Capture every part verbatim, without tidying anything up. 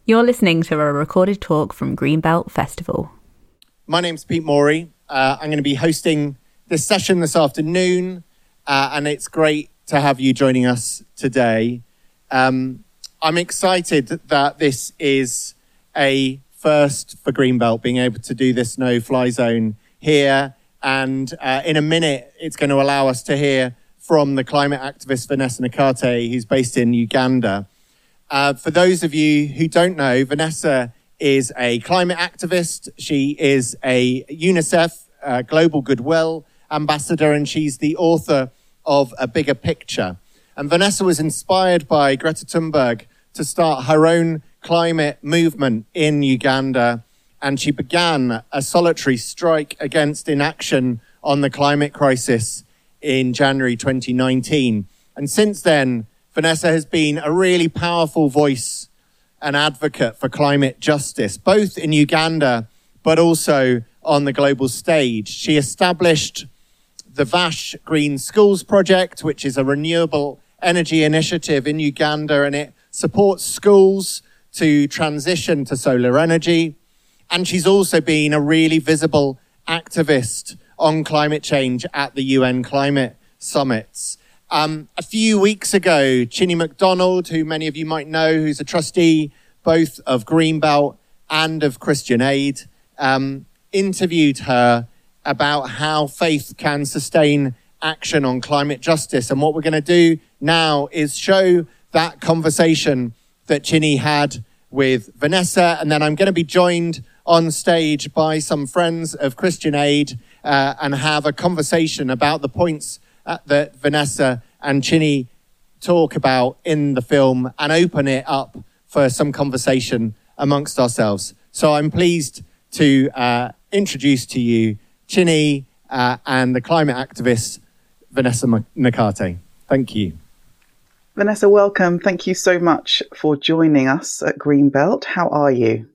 You're listening to a recorded talk from Greenbelt Festival. My name's Pete Morey. Uh, I'm going to be hosting this session this afternoon, uh, and it's great to have you joining us today. Um, I'm excited that this is a first for Greenbelt, being able to do this no-fly zone here. And uh, in a minute, it's going to allow us to hear from the climate activist Vanessa Nakate, who's based in Uganda. Uh, for those of you who don't know, Vanessa is a climate activist. She is a UNICEF uh, Global Goodwill Ambassador, and she's the author of A Bigger Picture. And Vanessa was inspired by Greta Thunberg to start her own climate movement in Uganda, and she began a solitary strike against inaction on the climate crisis in January twenty nineteen. And since then, Vanessa has been a really powerful voice and advocate for climate justice, both in Uganda, but also on the global stage. She established the Vash Green Schools Project, which is a renewable energy initiative in Uganda, and it supports schools to transition to solar energy. And she's also been a really visible activist on climate change at the U N climate summits. Um, a few weeks ago, Chinny MacDonald, who many of you might know, who's a trustee both of Greenbelt and of Christian Aid, um, interviewed her about how faith can sustain action on climate justice. And what we're going to do now is show that conversation that Chinny had with Vanessa, and then I'm going to be joined on stage by some friends of Christian Aid uh, and have a conversation about the points uh, that Vanessa and Chinny talk about in the film and open it up for some conversation amongst ourselves. So I'm pleased to uh, introduce to you Chinny uh, and the climate activist Vanessa Nakate. Thank you. Vanessa, welcome. Thank you so much for joining us at Greenbelt. How are you?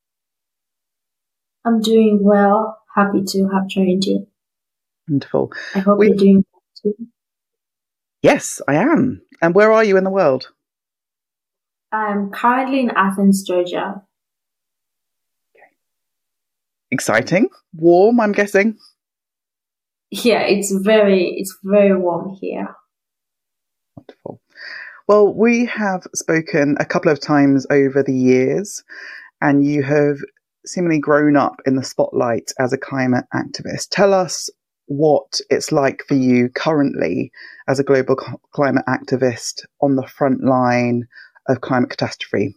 I'm doing well. Happy to have joined you. Wonderful. I hope we... you're doing well too. Yes, I am. And where are you in the world? I'm currently in Athens, Georgia. Okay. Exciting. Warm, I'm guessing. Yeah, it's very, it's very warm here. Wonderful. Well, we have spoken a couple of times over the years, and you have seemingly grown up in the spotlight as a climate activist. Tell us what it's like for you currently as a global co- climate activist on the front line of climate catastrophe.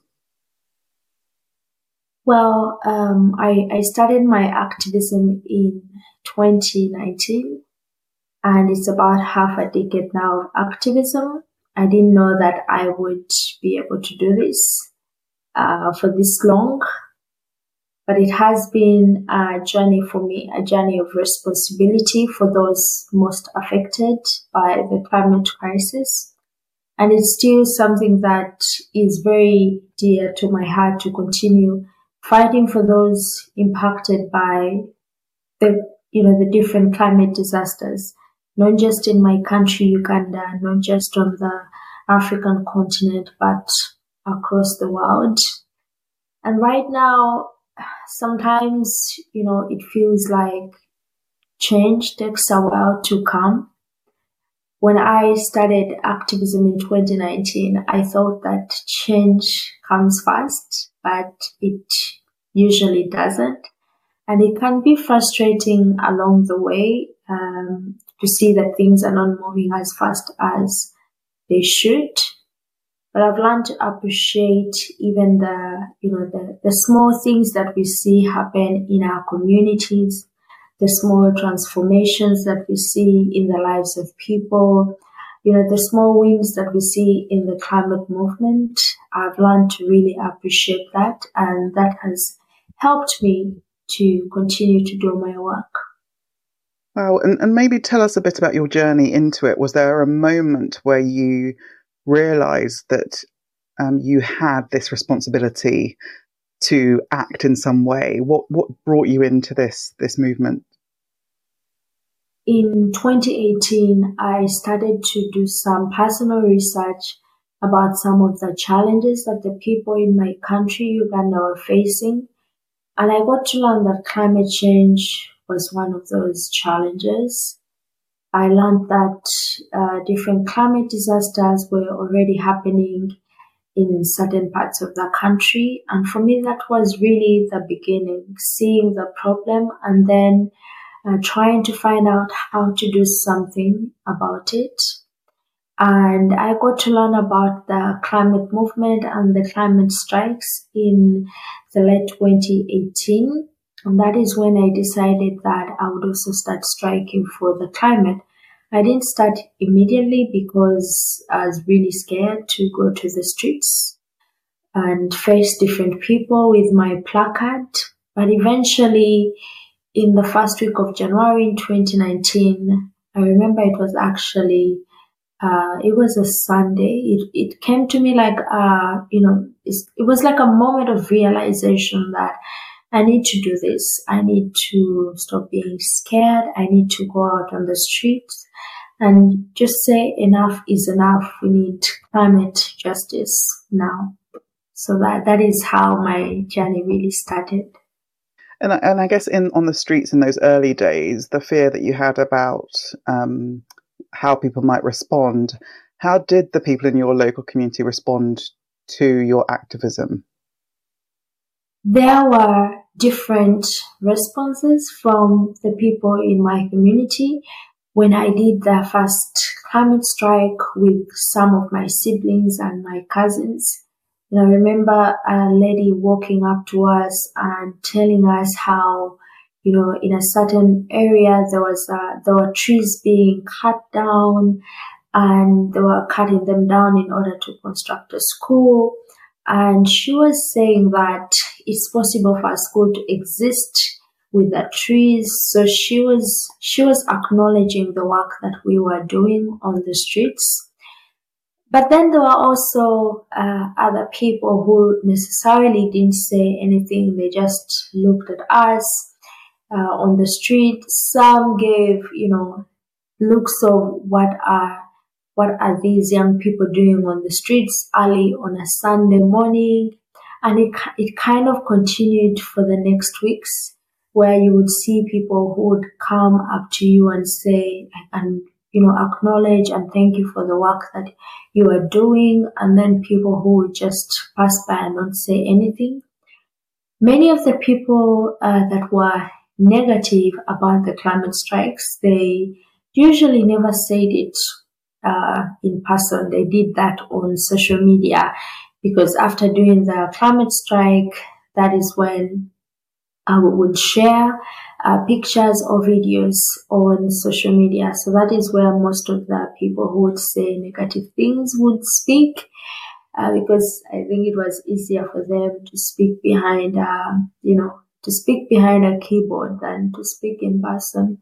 Well, um, I, I started my activism in twenty nineteen, and it's about half a decade now of activism. I didn't know that I would be able to do this uh, for this long, but it has been a journey for me, a journey of responsibility for those most affected by the climate crisis. And it's still something that is very dear to my heart to continue fighting for those impacted by the, you know, the different climate disasters, not just in my country, Uganda, not just on the African continent, but across the world. And right now, sometimes, you know, it feels like change takes a while to come. When I started activism in twenty nineteen, I thought that change comes fast, but it usually doesn't. And it can be frustrating along the way um, to see that things are not moving as fast as they should. But I've learned to appreciate even the, you know, the, the small things that we see happen in our communities, the small transformations that we see in the lives of people, you know, the small wins that we see in the climate movement. I've learned to really appreciate that, and that has helped me to continue to do my work. Wow, and, and maybe tell us a bit about your journey into it. Was there a moment where you realised that um, you had this responsibility to act in some way? What what brought you into this this movement? In twenty eighteen, I started to do some personal research about some of the challenges that the people in my country, Uganda, were facing. And I got to learn that climate change was one of those challenges. I learned that uh, different climate disasters were already happening in certain parts of the country. And for me, that was really the beginning, seeing the problem and then uh, trying to find out how to do something about it. And I got to learn about the climate movement and the climate strikes in the late twenty eighteen. And that is when I decided that I would also start striking for the climate. I didn't start immediately because I was really scared to go to the streets and face different people with my placard. But eventually, in the first week of January in twenty nineteen, I remember it was actually, uh, it was a Sunday. It, it came to me like, uh, you know, it's, it was like a moment of realization that I need to do this. I need to stop being scared. I need to go out on the streets and just say enough is enough. We need climate justice now. So that, that is how my journey really started. And I, and I guess in on the streets in those early days, the fear that you had about um, how people might respond, how did the people in your local community respond to your activism? There were different responses from the people in my community. When I did the first climate strike with some of my siblings and my cousins, and I remember a lady walking up to us and telling us how, you know, in a certain area there was a, there were trees being cut down, and they were cutting them down in order to construct a school. And she was saying that it's possible for a school to exist with the trees. So she was she was acknowledging the work that we were doing on the streets. But then there were also uh, other people who necessarily didn't say anything. They just looked at us uh, on the street. Some gave, you know, looks of what are what are these young people doing on the streets early on a Sunday morning. And it it kind of continued for the next weeks, where you would see people who would come up to you and say, and, you know, acknowledge and thank you for the work that you are doing. And then people who would just pass by and not say anything. Many of the people uh, that were negative about the climate strikes, they usually never said it uh, in person. They did that on social media, because after doing the climate strike, that is when I would share uh, pictures or videos on social media. So that is where most of the people who would say negative things would speak, uh, because I think it was easier for them to speak behind, uh, you know, to speak behind a keyboard than to speak in person.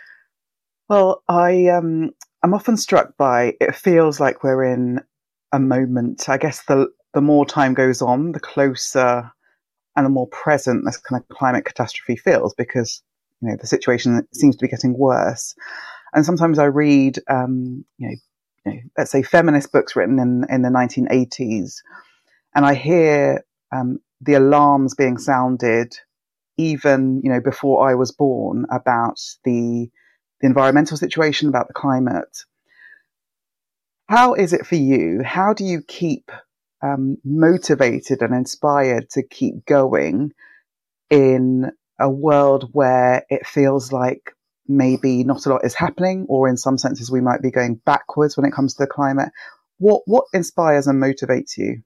Well, I um, I'm often struck by, it feels like we're in a moment. I guess the the more time goes on, the closer and the more present this kind of climate catastrophe feels, because, you know, the situation seems to be getting worse. And sometimes I read, um, you know, you know, let's say feminist books written in, in the nineteen eighties, and I hear um, the alarms being sounded even, you know, before I was born about the, the environmental situation, about the climate. How is it for you? How do you keep Um, motivated and inspired to keep going in a world where it feels like maybe not a lot is happening, or in some senses we might be going backwards when it comes to the climate? What what inspires and motivates you?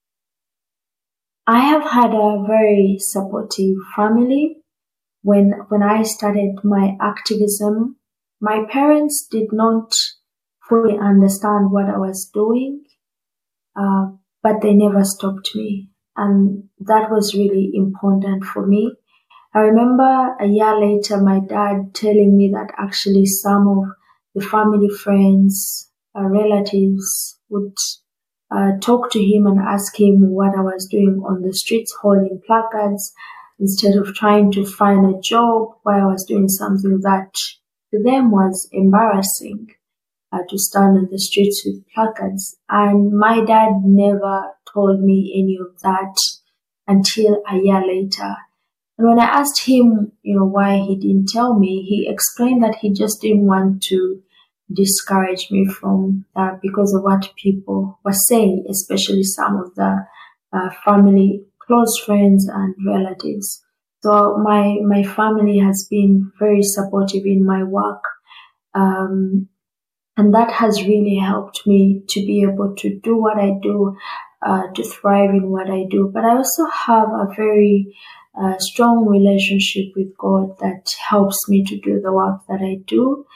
I have had a very supportive family. When when I started my activism, my parents did not fully understand what I was doing. Uh, But they never stopped me. And that was really important for me. I remember a year later, my dad telling me that actually some of the family friends, uh, relatives would uh, talk to him and ask him what I was doing on the streets holding placards, instead of trying to find a job where I was doing something that to them was embarrassing. uh, to stand on the streets with placards. And my dad never told me any of that until a year later. And when I asked him, you know, why he didn't tell me, he explained that he just didn't want to discourage me from that because of what people were saying, especially some of the uh, family, close friends and relatives. So my my family has been very supportive in my work, um, and that has really helped me to be able to do what I do, uh, to thrive in what I do. But I also have a very uh, strong relationship with God that helps me to do the work that I do,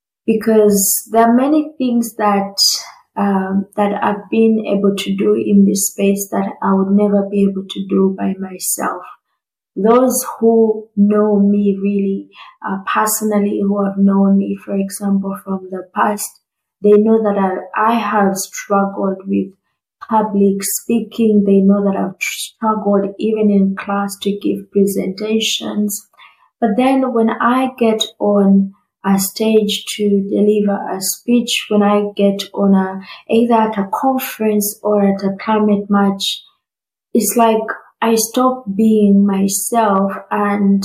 because there are many things that um, that I've been able to do in this space that I would never be able to do by myself. Those who know me really uh, personally, who have known me, for example, from the past, they know that I, I have struggled with public speaking. They know that I've struggled even in class to give presentations. But then when I get on a stage to deliver a speech, when I get on a, either at a conference or at a climate march, it's like I stop being myself and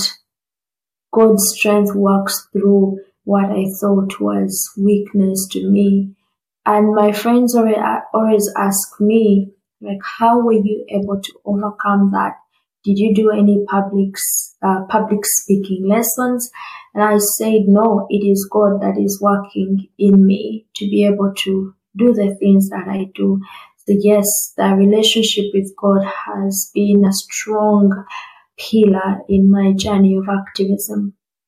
God's strength works through what I thought was weakness to me. And my friends always ask me, like, how were you able to overcome that? Did you do any public, uh, public speaking lessons? And I said, no, it is God that is working in me to be able to do the things that I do. So yes, the relationship with God has been a strong pillar in my journey of activism.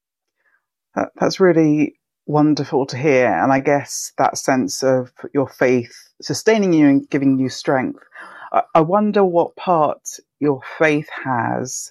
That, that's really wonderful to hear. And I guess that sense of your faith sustaining you and giving you strength. I, I wonder what part your faith has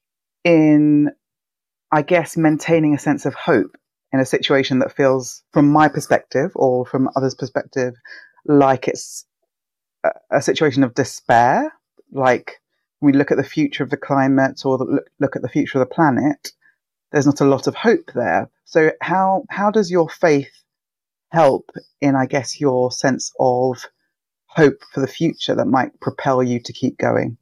in, I guess, maintaining a sense of hope in a situation that feels, from my perspective or from others' perspective, like it's a situation of despair. Like when we look at the future of the climate or the, look, look at the future of the planet, there's not a lot of hope there. So how how does your faith help in, I guess, your sense of hope for the future that might propel you to keep going?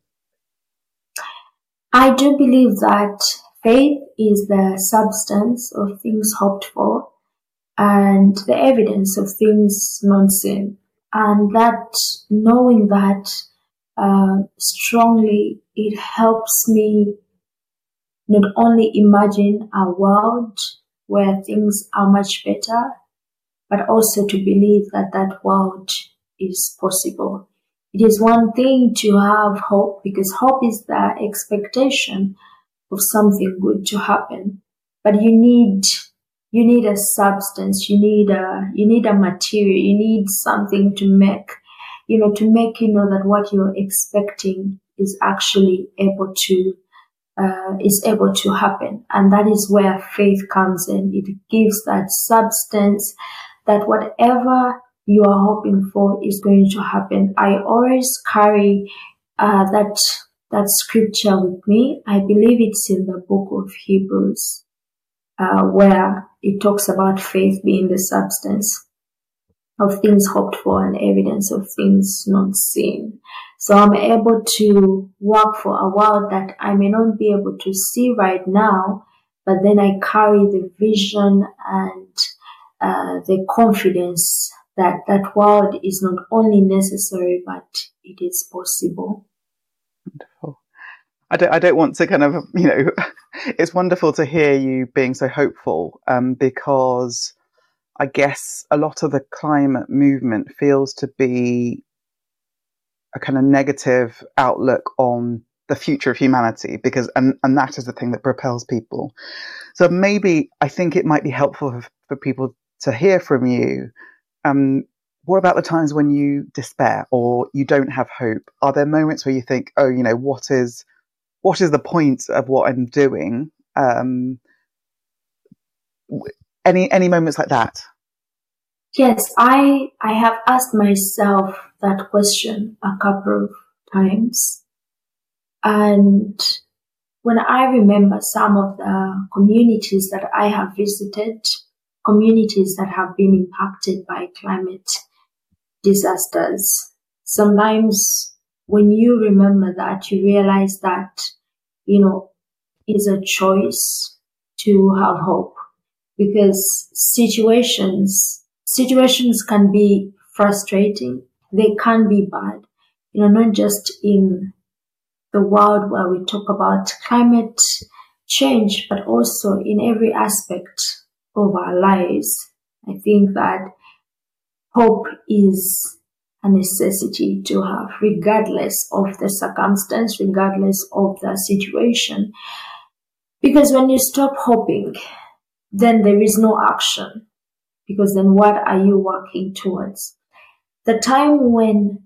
I do believe that faith is the substance of things hoped for and the evidence of things not seen. And that, knowing that uh, strongly, it helps me not only imagine a world where things are much better, but also to believe that that world is possible. It is one thing to have hope, because hope is the expectation of something good to happen. But you need you need a substance, you need a you need a material, you need something to make, you know, to make you know that what you're expecting is actually able to uh, is able to happen. And that is where faith comes in. It gives that substance that whatever you are hoping for is going to happen. I always carry uh, that that scripture with me. I believe it's in the book of Hebrews, uh, where it talks about faith being the substance of things hoped for and evidence of things not seen. So I'm able to work for a world that I may not be able to see right now, but then I carry the vision and uh, the confidence that that world is not only necessary, but it is possible. Wonderful. I don't, I don't want to kind of, you know, it's wonderful to hear you being so hopeful, um, because I guess a lot of the climate movement feels to be a kind of negative outlook on the future of humanity, because, and, and that is the thing that propels people. So maybe I think it might be helpful for, for people to hear from you. Um, what about the times when you despair or you don't have hope? Are there moments where you think, oh, you know, what is, what is the point of what I'm doing? Um, any, any moments like that? Yes, I, I have asked myself that question a couple of times. And when I remember some of the communities that I have visited, communities that have been impacted by climate disasters. Sometimes when you remember that, you realize that, you know, it's a choice to have hope, because situations, situations can be frustrating. They can be bad, you know, not just in the world where we talk about climate change, but also in every aspect of our lives. I think that hope is a necessity to have, regardless of the circumstance, regardless of the situation. Because when you stop hoping, then there is no action. Because then what are you working towards? The time when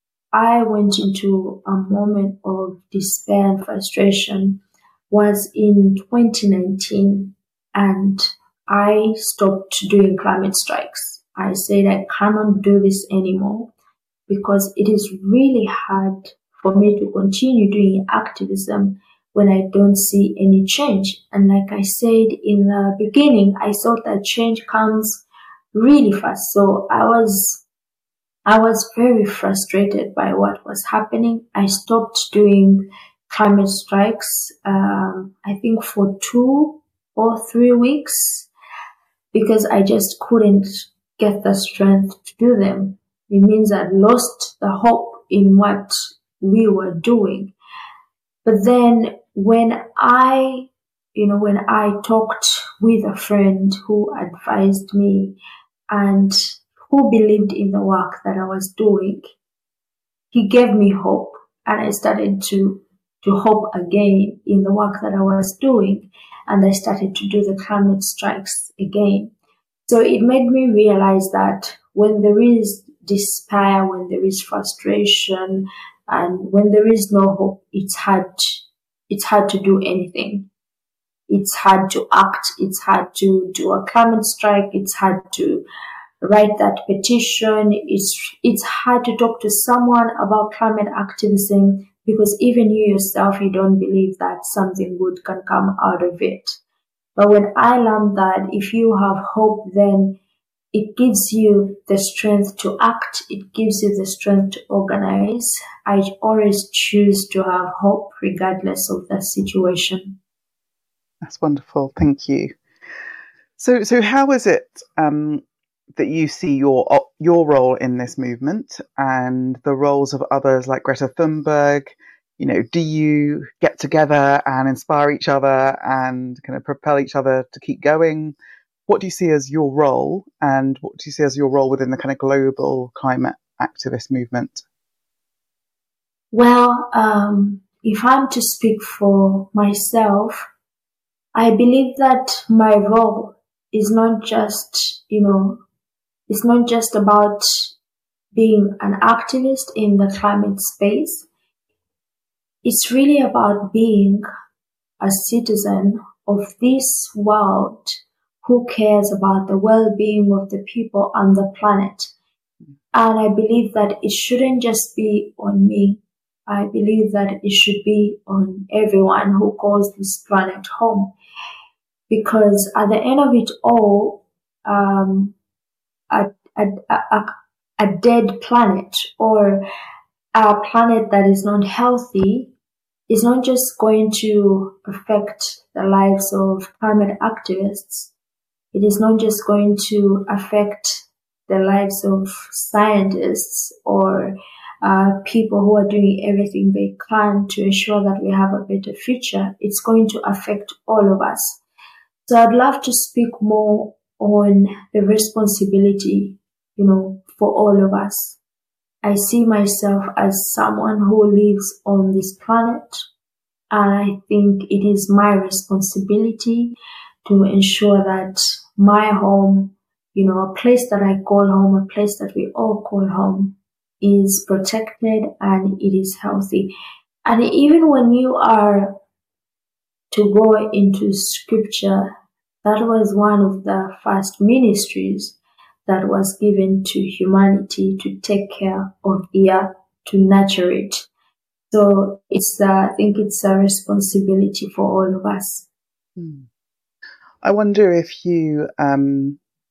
I went into a moment of despair and frustration was in twenty nineteen, and I stopped doing climate strikes. I said I cannot do this anymore, because it is really hard for me to continue doing activism when I don't see any change. And like I said in the beginning, I thought that change comes really fast. So I was I was very frustrated by what was happening. I stopped doing climate strikes, um, I think for two or three weeks, because I just couldn't get the strength to do them. It means I lost the hope in what we were doing. But then when I, you know, when I talked with a friend who advised me and who believed in the work that I was doing, he gave me hope, and I started to, to hope again in the work that I was doing, and I started to do the climate strikes again. So it made me realize that when there is despair, when there is frustration, and when there is no hope, it's hard, it's hard to do anything. It's hard to act. It's hard to do a climate strike. It's hard to write that petition. It's, it's hard to talk to someone about climate activism, because even you yourself, you don't believe that something good can come out of it. But when I learned that if you have hope, then it gives you the strength to act. It gives you the strength to organize. I always choose to have hope regardless of the situation. That's wonderful. Thank you. So, so how is it um, that you see your your role in this movement and the roles of others like Greta Thunberg? You know, do you get together and inspire each other and kind of propel each other to keep going? What do you see as your role, and what do you see as your role within the kind of global climate activist movement? Well, um, if I'm to speak for myself, I believe that my role is not just, you know, it's not just about being an activist in the climate space. It's really about being a citizen of this world who cares about the well-being of the people on the planet. And I believe that it shouldn't just be on me. I believe that it should be on everyone who calls this planet home. Because at the end of it all, um, a, a, a, a dead planet or a planet that is not healthy is not just going to affect the lives of climate activists. It is not just going to affect the lives of scientists or uh, people who are doing everything they can to ensure that we have a better future. It's going to affect all of us. So I'd love to speak more on the responsibility, you know, for all of us. I see myself as someone who lives on this planet, and I think it is my responsibility to ensure that my home, you know, a place that I call home, a place that we all call home, is protected and it is healthy. And even when you are to go into scripture, that was one of the first ministries that was given to humanity, to take care of the earth, to nurture it. So it's, uh, I think it's a responsibility for all of us. Hmm. I wonder if you um,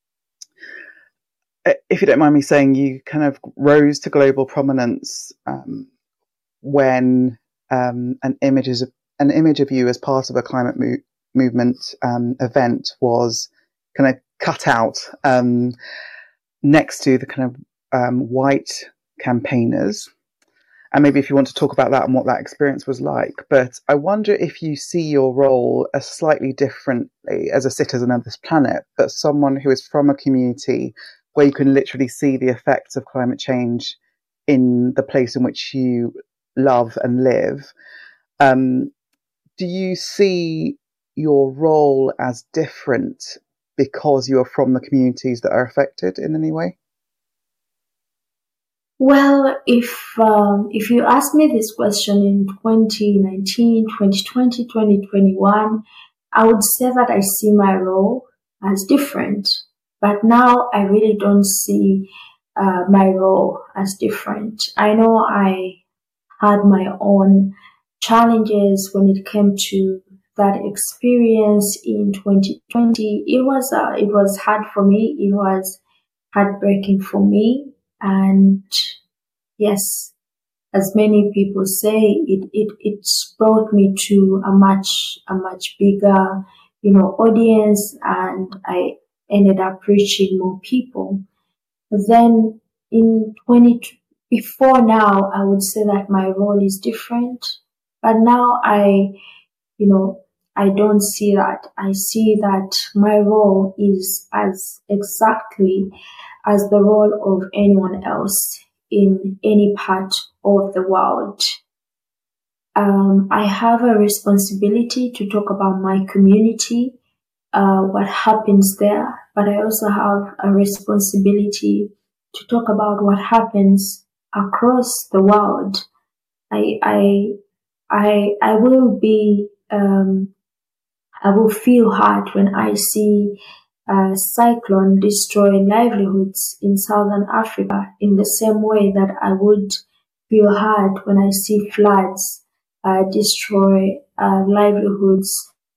if you don't mind me saying, you kind of rose to global prominence um, when um, an image is an image of you as part of a climate mo- movement um, event was kind of cut out um, next to the kind of um, white campaigners. And maybe if you want to talk about that and what that experience was like. But I wonder if you see your role as slightly differently as a citizen of this planet, but someone who is from a community where you can literally see the effects of climate change in the place in which you love and live. Um, do you see your role as different because you are from the communities that are affected in any way? Well, if um, if you ask me this question in twenty nineteen, twenty twenty, twenty twenty-one, I would say that I see my role as different. But now I really don't see uh, my role as different. I know I had my own challenges when it came to that experience in twenty twenty. It was uh, it was hard for me. It was heartbreaking for me. And yes, as many people say, it, it, it's brought me to a much, a much bigger, you know, audience, and I ended up reaching more people. Then in twenty, before now, I would say that my role is different, but now I, you know, I don't see that. I see that my role is as exactly as the role of anyone else in any part of the world. Um, I have a responsibility to talk about my community, uh, what happens there, but I also have a responsibility to talk about what happens across the world. I, I, I, I will be, um, I will feel hard when I see a cyclone destroy livelihoods in Southern Africa in the same way that I would feel hard when I see floods uh, destroy uh, livelihoods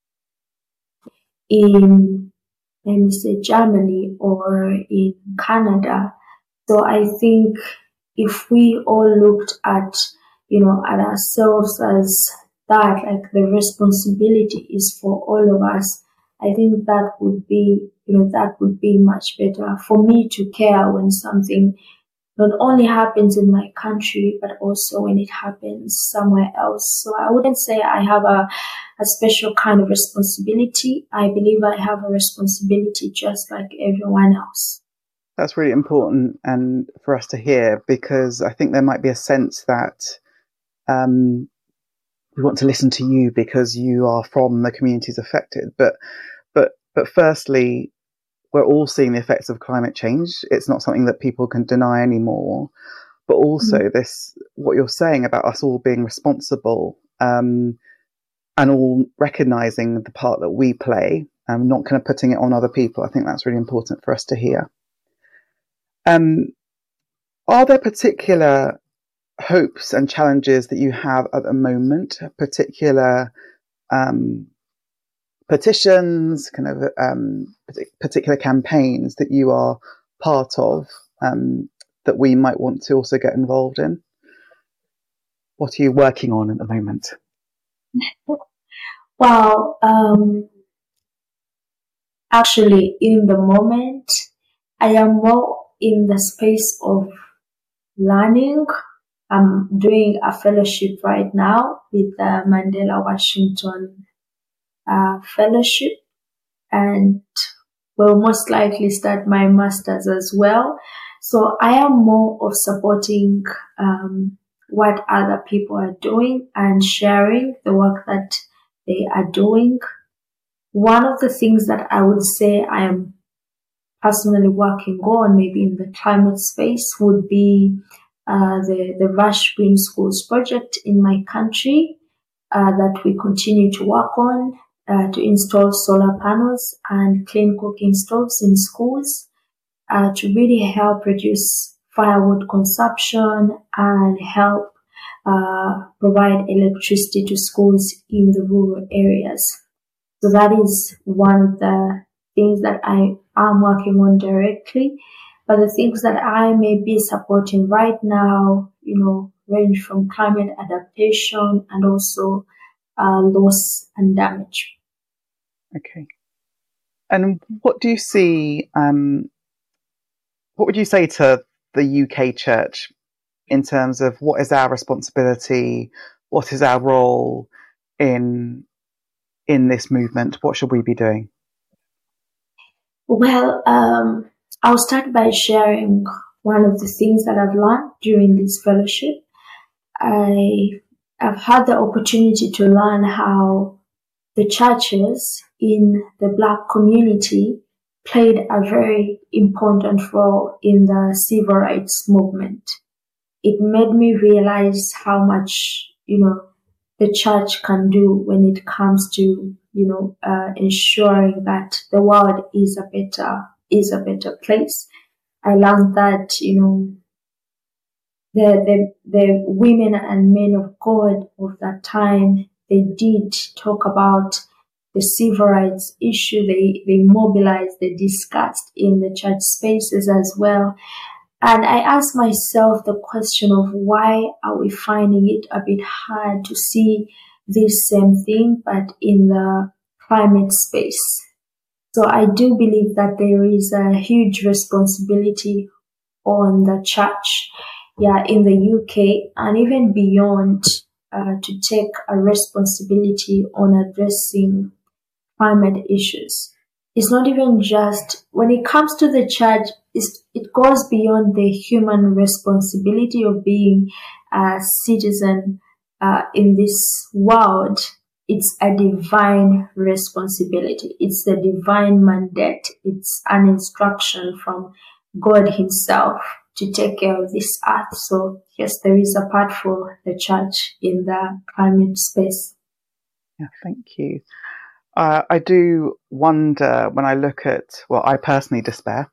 in, let me say, Germany or in Canada. So I think if we all looked at, you know, at ourselves as that, like the responsibility is for all of us, I think that would be, you know, that would be much better for me to care when something not only happens in my country, but also when it happens somewhere else. So I wouldn't say I have a, a special kind of responsibility. I believe I have a responsibility just like everyone else. That's really important and for us to hear, because I think there might be a sense that um, we want to listen to you because you are from the communities affected. But but but firstly, we're all seeing the effects of climate change. It's not something that people can deny anymore. But also mm-hmm. this, what you're saying about us all being responsible um, and all recognizing the part that we play and not kind of putting it on other people. I think that's really important for us to hear. Um, are there particular hopes and challenges that you have at the moment, particular um, petitions, kind of um, particular campaigns that you are part of um, that we might want to also get involved in? What are you working on at the moment? Well, um, actually, in the moment, I am more in the space of learning. I'm doing a fellowship right now with the Mandela Washington uh, Fellowship, and will most likely start my master's as well. So I am more of supporting um, what other people are doing and sharing the work that they are doing. One of the things that I would say I am personally working on, maybe in the climate space, would be uh, the, the Rush Green Schools project in my country uh, that we continue to work on uh, to install solar panels and clean cooking stoves in schools uh, to really help reduce firewood consumption and help uh, provide electricity to schools in the rural areas. So that is one of the things that I am working on directly. But the things that I may be supporting right now, you know, range from climate adaptation and also uh, loss and damage. Okay. And what do you see, um, what would you say to the U K church in terms of what is our responsibility, what is our role in in this movement? What should we be doing? Well, um, I'll start by sharing one of the things that I've learned during this fellowship. I have had the opportunity to learn how the churches in the Black community played a very important role in the civil rights movement. It made me realize how much, you know, the church can do when it comes to, you know, uh, ensuring that the world is a better, is a better place. I learned that, you know, the, the, the women and men of God of that time, they did talk about the civil rights issue. They, they mobilized, they discussed in the church spaces as well. And I asked myself the question of why are we finding it a bit hard to see this same thing, but in the climate space. So I do believe that there is a huge responsibility on the church, yeah, in the U K and even beyond, uh, to take a responsibility on addressing climate issues. It's not even just, when it comes to the church, it's, it goes beyond the human responsibility of being a citizen uh, in this world. It's a divine responsibility. It's the divine mandate. It's an instruction from God himself to take care of this earth. So yes, there is a part for the church in the climate space. Yeah, thank you. Uh, I do wonder when I look at, well, I personally despair.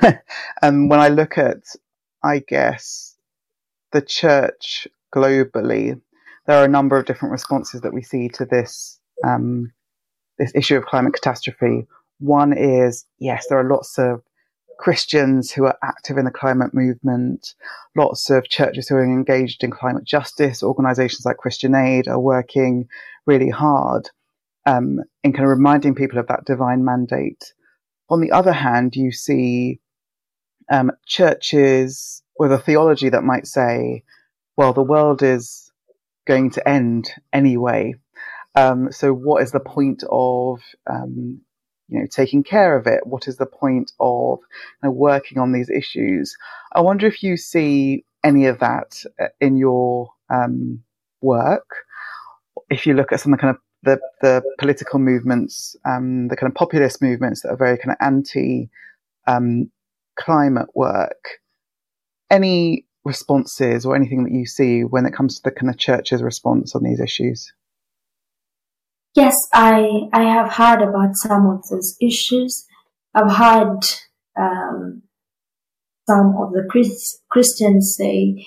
And when I look at, I guess, the church globally, there are a number of different responses that we see to this, um, this issue of climate catastrophe. One is, yes, there are lots of Christians who are active in the climate movement, lots of churches who are engaged in climate justice, organizations like Christian Aid are working really hard. Um, in kind of reminding people of that divine mandate. On the other hand, you see um, churches with a theology that might say, well, the world is going to end anyway. Um, so what is the point of, um, you know, taking care of it? What is the point of you know, working on these issues? I wonder if you see any of that in your um, work. If you look at some kind of the the political movements, um, the kind of populist movements that are very kind of anti um, climate work, any responses or anything that you see when it comes to the kind of church's response on these issues? Yes, I I have heard about some of those issues. I've heard um, some of the Christ, Christians say,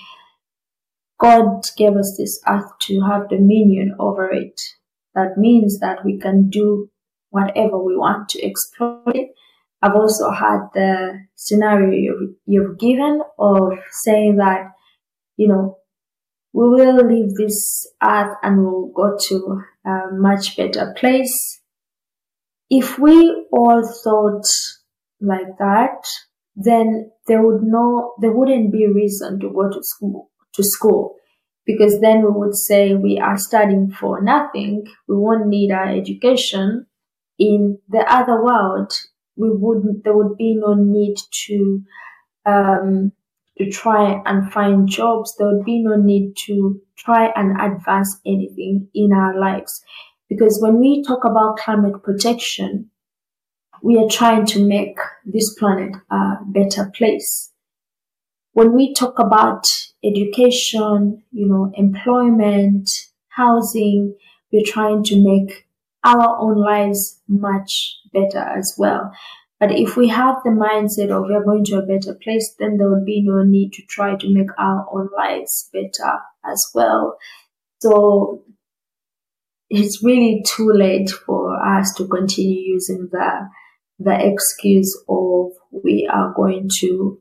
God gave us this earth to have dominion over it. That means that we can do whatever we want to exploit it. I've also had the scenario you've, you've given of saying that, you know, we will leave this earth and we'll go to a much better place. If we all thought like that, then there would no, there wouldn't be a reason to go to school, to school. Because then we would say we are studying for nothing. We won't need our education. In the other world, we wouldn't, there would be no need to, um, to try and find jobs. There would be no need to try and advance anything in our lives. Because when we talk about climate protection, we are trying to make this planet a better place. When we talk about education, you know, employment, housing, we're trying to make our own lives much better as well. But if we have the mindset of we're going to a better place, then there would be no need to try to make our own lives better as well. So it's really too late for us to continue using the the excuse of we are going to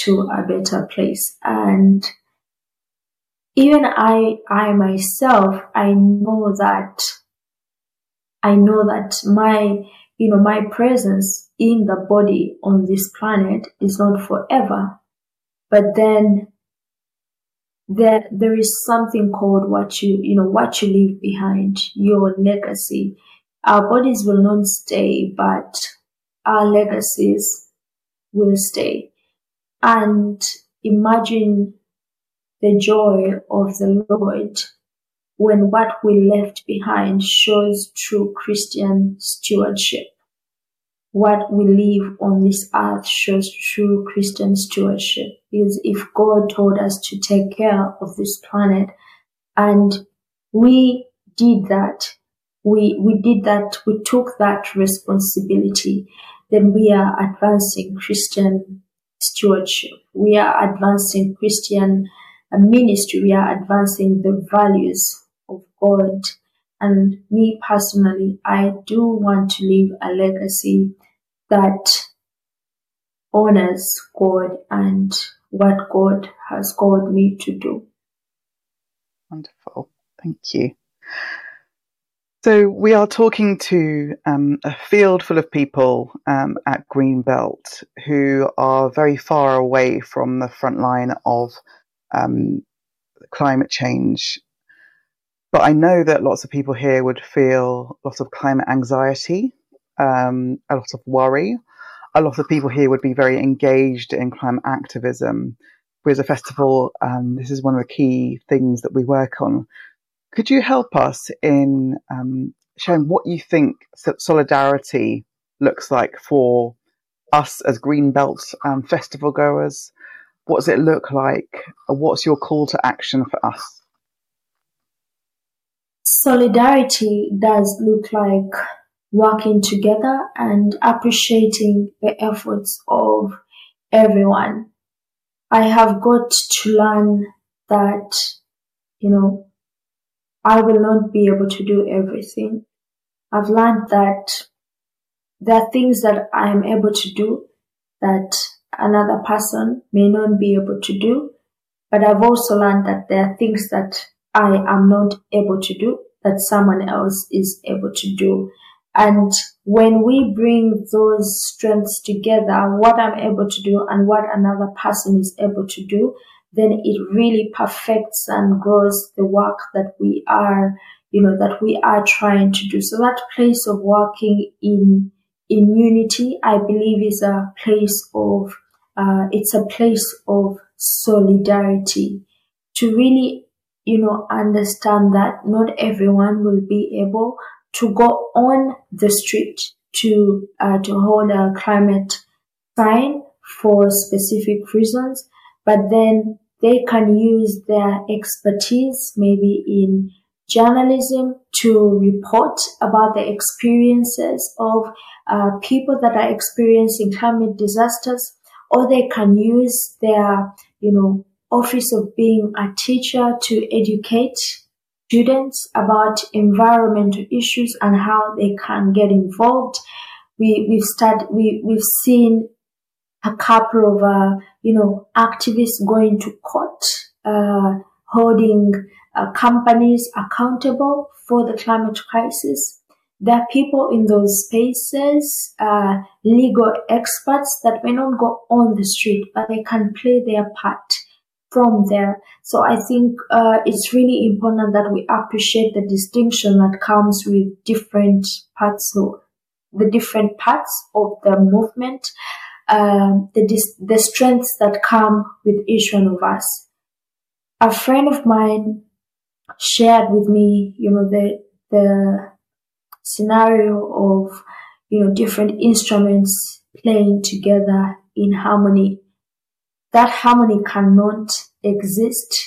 to a better place. And even I, I myself, I know that, I know that my, you know, my presence in the body on this planet is not forever. But then there, there is something called what you, you know, what you leave behind, your legacy. Our bodies will not stay, but our legacies will stay. And imagine the joy of the Lord when what we left behind shows true Christian stewardship. What we leave on this earth shows true Christian stewardship. Because if God told us to take care of this planet and we did that, we, we did that, we took that responsibility, then we are advancing Christian stewardship. We are advancing Christian ministry. We are advancing the values of God. And me personally, I do want to leave a legacy that honors God and what God has called me to do. Wonderful. Thank you. So we are talking to um, a field full of people um, at Greenbelt who are very far away from the front line of um, climate change. But I know that lots of people here would feel lots of climate anxiety, um, a lot of worry. A lot of people here would be very engaged in climate activism. We as a festival, um, this is one of the key things that we work on. Could you help us in um, showing what you think solidarity looks like for us as Greenbelt um, festival goers? What does it look like? What's your call to action for us? Solidarity does look like working together and appreciating the efforts of everyone. I have got to learn that, you know, I will not be able to do everything. I've learned that there are things that I am able to do that another person may not be able to do. But I've also learned that there are things that I am not able to do that someone else is able to do. And when we bring those strengths together, what I'm able to do and what another person is able to do, then it really perfects and grows the work that we are, you know, that we are trying to do. So that place of working in, in unity, I believe is a place of, uh, it's a place of solidarity to really, you know, understand that not everyone will be able to go on the street to, uh, to hold a climate sign for specific reasons, but then they can use their expertise, maybe in journalism, to report about the experiences of uh, people that are experiencing climate disasters, or they can use their, you know, office of being a teacher to educate students about environmental issues and how they can get involved. We, we've started, we, we've seen a couple of, uh, you know, activists going to court, uh, holding uh, companies accountable for the climate crisis. There are people in those spaces, uh, legal experts that may not go on the street, but they can play their part from there. So I think uh, it's really important that we appreciate the distinction that comes with different parts of the different parts of the movement. Uh, the dis- the strengths that come with each one of us. A friend of mine shared with me, you know, the the scenario of, you know, different instruments playing together in harmony. That harmony cannot exist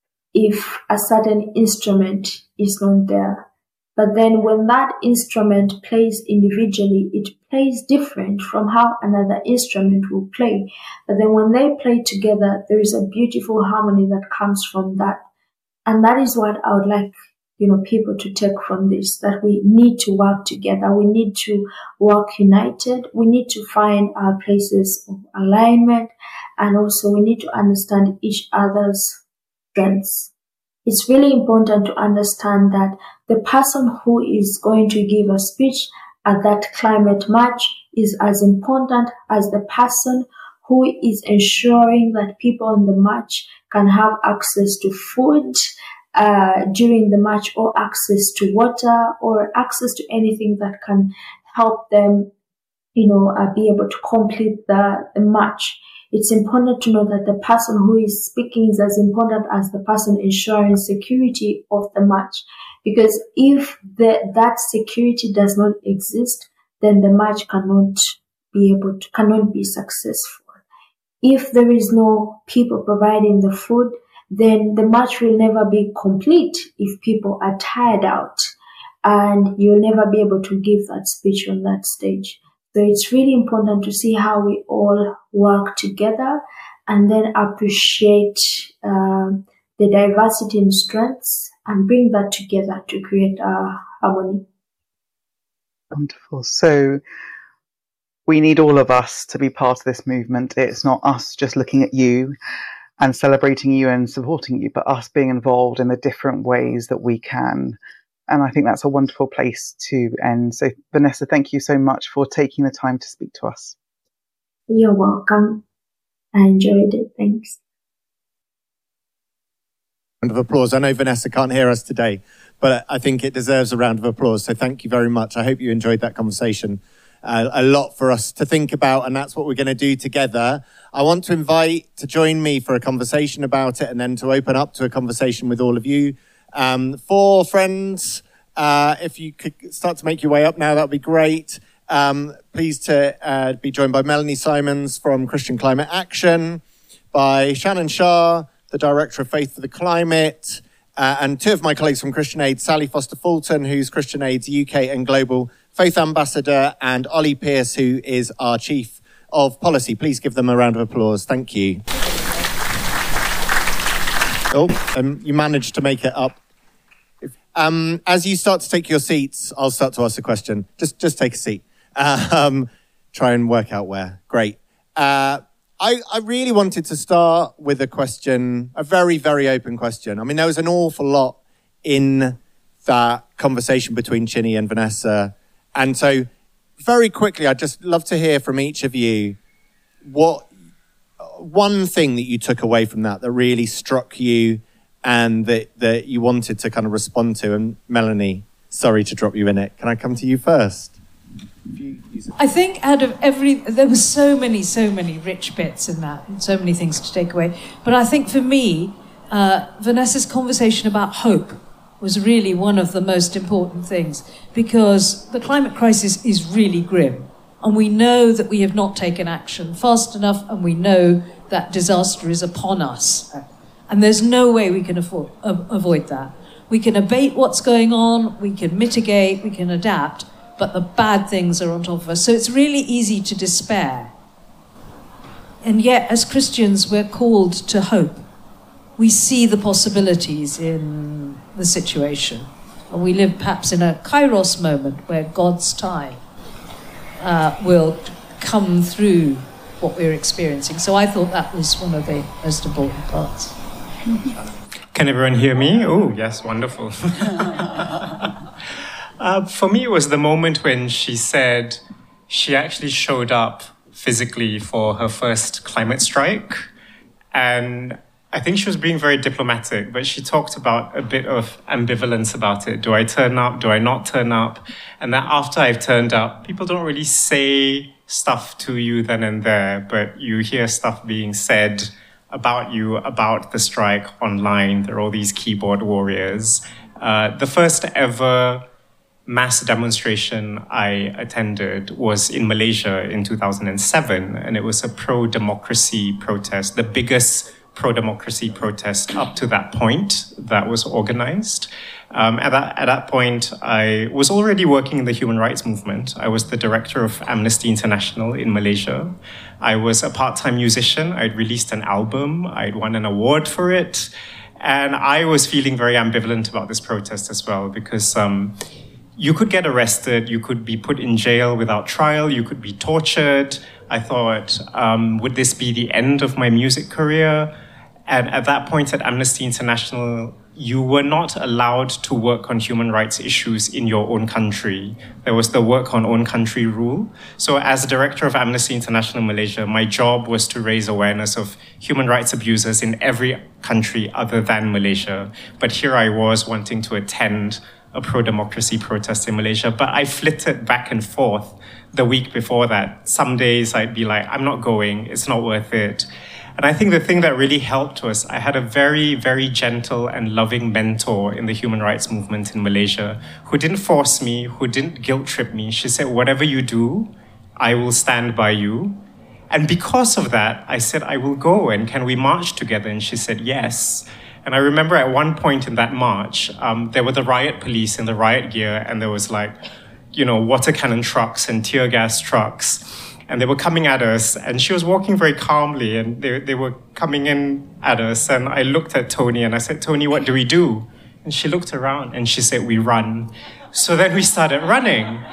if a certain instrument is not there. But then when that instrument plays individually, it plays different from how another instrument will play. But then when they play together, there is a beautiful harmony that comes from that. And that is what I would like, you know, people to take from this, that we need to work together. We need to work united. We need to find our places of alignment And also we need to understand each other's strengths. It's really important to understand that the person who is going to give a speech at that climate march is as important as the person who is ensuring that people on the march can have access to food uh, during the march, or access to water, or access to anything that can help them, you know, uh, be able to complete the, the march. It's important to know that the person who is speaking is as important as the person ensuring security of the march. Because if the, that security does not exist, then the march cannot be able to, cannot be successful. If there is no people providing the food, then the march will never be complete if people are tired out, and you'll never be able to give that speech on that stage. So it's really important to see how we all work together and then appreciate uh, the diversity in strengths and bring that together to create a harmony. Wonderful. So we need all of us to be part of this movement. It's not us just looking at you and celebrating you and supporting you, but us being involved in the different ways that we can. And I think that's a wonderful place to end. So, Vanessa, thank you so much for taking the time to speak to us. You're welcome. I enjoyed it. Thanks. Round of applause. I know Vanessa can't hear us today, but I think it deserves a round of applause. So thank you very much. I hope you enjoyed that conversation. Uh, a lot for us to think about, and that's what we're going to do together. I want to invite to join me for a conversation about it, and then to open up to a conversation with all of you. Um, four friends, uh, if you could start to make your way up now, that would be great. Um, pleased to uh, be joined by Melanie Simons from Christian Climate Action, by Shannon Shah, the Director of Faith for the Climate, uh, and two of my colleagues from Christian Aid, Sally Foster-Fulton, who's Christian Aid's U K and Global Faith Ambassador, and Ollie Pearce, who is our Chief of Policy. Please give them a round of applause. Thank you. Oh, um, you managed to make it up. Um, as you start to take your seats, I'll start to ask a question. Just just take a seat. Um, try and work out where. Great. Uh, I, I really wanted to start with a question, a very, very open question. I mean, there was an awful lot in that conversation between Chinny and Vanessa. And so very quickly, I'd just love to hear from each of you what one thing that you took away from that that really struck you and that, that you wanted to kind of respond to. And Melanie, sorry to drop you in it. Can I come to you first? You, you I think out of every, there were so many, so many rich bits in that and so many things to take away. But I think for me, uh, Vanessa's conversation about hope was really one of the most important things, because the climate crisis is really grim. And we know that we have not taken action fast enough, and we know that disaster is upon us. And there's no way we can afford, uh, avoid that. We can abate what's going on, we can mitigate, we can adapt, but the bad things are on top of us. So it's really easy to despair. And yet, as Christians, we're called to hope. We see the possibilities in the situation. And we live perhaps in a kairos moment where God's time uh, will come through what we're experiencing. So I thought that was one of the most important parts. Can everyone hear me? Oh, yes, wonderful. uh, for me, it was the moment when she said she actually showed up physically for her first climate strike. And I think she was being very diplomatic, but she talked about a bit of ambivalence about it. Do I turn up? Do I not turn up? And that after I've turned up, people don't really say stuff to you then and there, but you hear stuff being said about you, about the strike online. There are all these keyboard warriors. Uh, the first ever mass demonstration I attended was in Malaysia in two thousand seven, and it was a pro-democracy protest, the biggest pro-democracy protest up to that point that was organized. Um, at, that, at that point, I was already working in the human rights movement. I was the director of Amnesty International in Malaysia. I was a part-time musician. I'd released an album. I'd won an award for it. And I was feeling very ambivalent about this protest as well, because um, you could get arrested, you could be put in jail without trial, you could be tortured. I thought, um, would this be the end of my music career? And at that point at Amnesty International, you were not allowed to work on human rights issues in your own country. There was the work on own country rule. So as director of Amnesty International Malaysia, my job was to raise awareness of human rights abuses in every country other than Malaysia. But here I was wanting to attend a pro-democracy protest in Malaysia, but I flitted back and forth the week before that. Some days I'd be like, I'm not going, it's not worth it. And I think the thing that really helped was I had a very, very gentle and loving mentor in the human rights movement in Malaysia who didn't force me, who didn't guilt trip me. She said, whatever you do, I will stand by you. And because of that, I said, I will go, and can we march together? And she said, yes. And I remember at one point in that march, um, there were the riot police in the riot gear, and there was like, you know, water cannon trucks and tear gas trucks. And they were coming at us, and she was walking very calmly, and they, they were coming in at us. And I looked at Tony, and I said, Tony, what do we do? And she looked around, and she said, we run. So then we started running.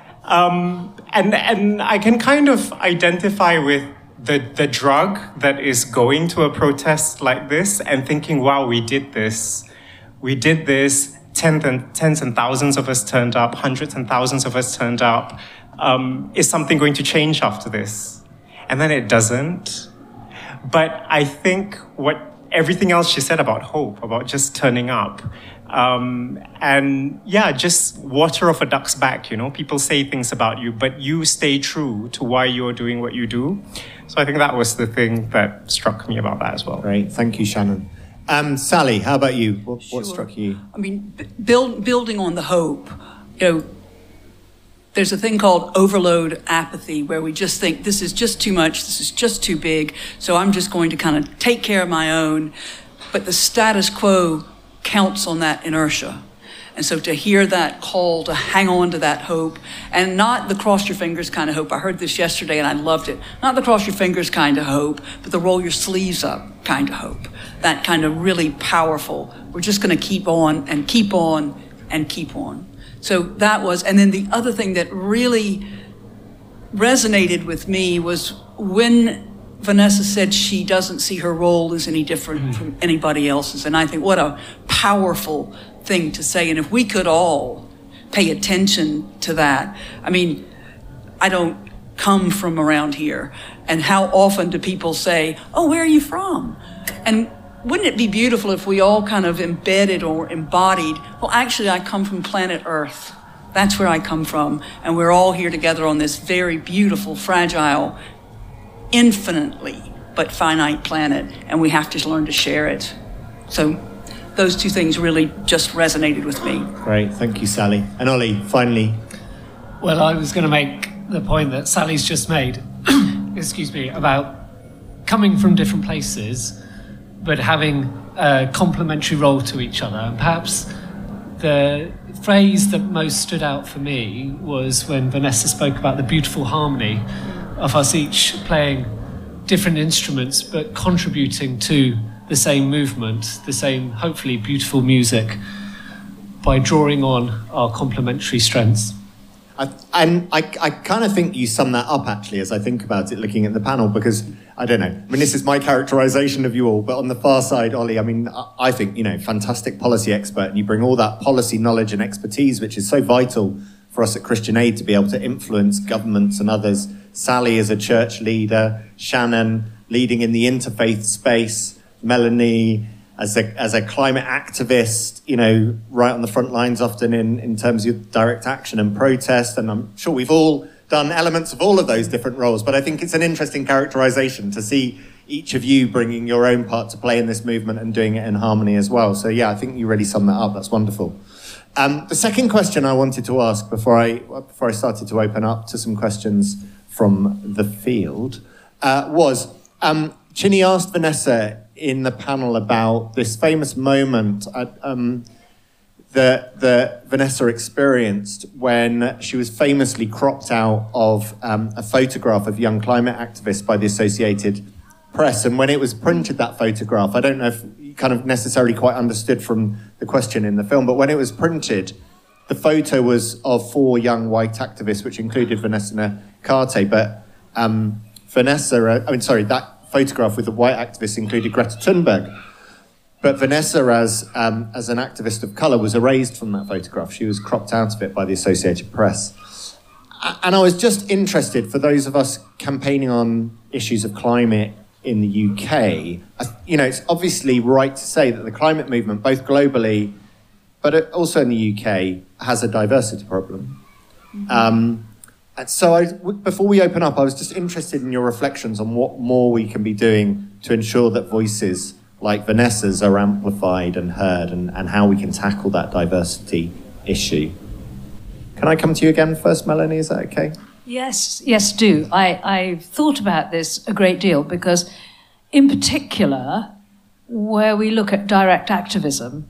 Um, and, and I can kind of identify with the, the drug that is going to a protest like this and thinking, wow, we did this. We did this. Tens and, tens and thousands of us turned up. Hundreds and thousands of us turned up. Um, is something going to change after this? And then it doesn't. But I think what everything else she said about hope, about just turning up, um, and yeah, just water off a duck's back, you know, people say things about you, but you stay true to why you're doing what you do. So I think that was the thing that struck me about that as well. Great, thank you, Shannon. Um, Sally, how about you? What, sure. what struck you? I mean, build, building on the hope, you know, there's a thing called overload apathy where we just think this is just too much, this is just too big, so I'm just going to kind of take care of my own. But the status quo counts on that inertia. And so to hear that call to hang on to that hope, and not the cross your fingers kind of hope. I heard this yesterday and I loved it. Not the cross your fingers kind of hope, but the roll your sleeves up kind of hope. That kind of really powerful, we're just going to keep on and keep on and keep on. So that was, and then the other thing that really resonated with me was when Vanessa said she doesn't see her role as any different mm-hmm. from anybody else's. And I think what a powerful thing to say. And if we could all pay attention to that, I mean, I don't come from around here. And how often do people say, oh, where are you from? And wouldn't it be beautiful if we all kind of embedded or embodied, well, actually, I come from planet Earth. That's where I come from. And we're all here together on this very beautiful, fragile, infinitely but finite planet. And we have to learn to share it. So those two things really just resonated with me. Great. Thank you, Sally. And Ollie, finally. Well, I was going to make the point that Sally's just made, excuse me, about coming from different places but having a complementary role to each other. And perhaps the phrase that most stood out for me was when Vanessa spoke about the beautiful harmony of us each playing different instruments but contributing to the same movement, the same, hopefully, beautiful music by drawing on our complementary strengths. I, and I, I kind of think you sum that up, actually, as I think about it, looking at the panel, because, I don't know, I mean, this is my characterization of you all, but on the far side, Ollie, I mean, I, I think, you know, fantastic policy expert, and you bring all that policy knowledge and expertise, which is so vital for us at Christian Aid to be able to influence governments and others. Sally is a church leader, Shannon leading in the interfaith space, Melanie as a as a climate activist, you know, right on the front lines often in, in terms of direct action and protest. And I'm sure we've all done elements of all of those different roles. But I think it's an interesting characterization to see each of you bringing your own part to play in this movement and doing it in harmony as well. So, yeah, I think you really sum that up. That's wonderful. Um, the second question I wanted to ask before I before I started to open up to some questions from the field uh, was, um, Chinny asked Vanessa in the panel about this famous moment at, um, that, that Vanessa experienced when she was famously cropped out of um, a photograph of young climate activists by the Associated Press. And when it was printed, that photograph, I don't know if you kind of necessarily quite understood from the question in the film, but when it was printed, the photo was of four young white activists, which included Vanessa Nakate, but um, Vanessa, uh, I mean, sorry, that photograph with the white activists included Greta Thunberg. But Vanessa, as um, as an activist of colour, was erased from that photograph. She was cropped out of it by the Associated Press. And I was just interested, for those of us campaigning on issues of climate in the U K, you know, it's obviously right to say that the climate movement, both globally, but also in the U K, has a diversity problem. Mm-hmm. Um, and so I, before we open up, I was just interested in your reflections on what more we can be doing to ensure that voices like Vanessa's are amplified and heard, and, and how we can tackle that diversity issue. Can I come to you again first, Melanie? Is that okay? Yes, yes, do. I, I've thought about this a great deal because, in particular, where we look at direct activism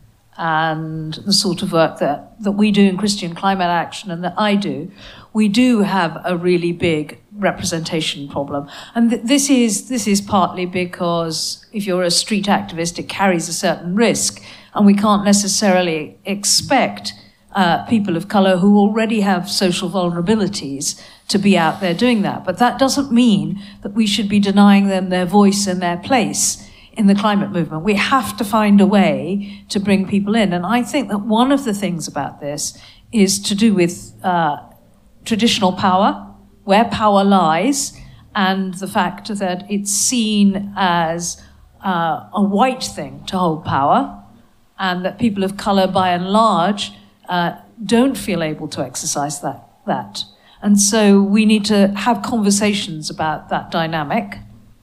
and the sort of work that, that we do in Christian Climate Action and that I do, we do have a really big representation problem. And th- this is this is partly because if you're a street activist, it carries a certain risk, and we can't necessarily expect uh, people of colour who already have social vulnerabilities to be out there doing that. But that doesn't mean that we should be denying them their voice and their place in the climate movement. We have to find a way to bring people in. And I think that one of the things about this is to do with uh, traditional power, where power lies, and the fact that it's seen as uh, a white thing to hold power, and that people of colour, by and large, uh, don't feel able to exercise that. that. And so we need to have conversations about that dynamic.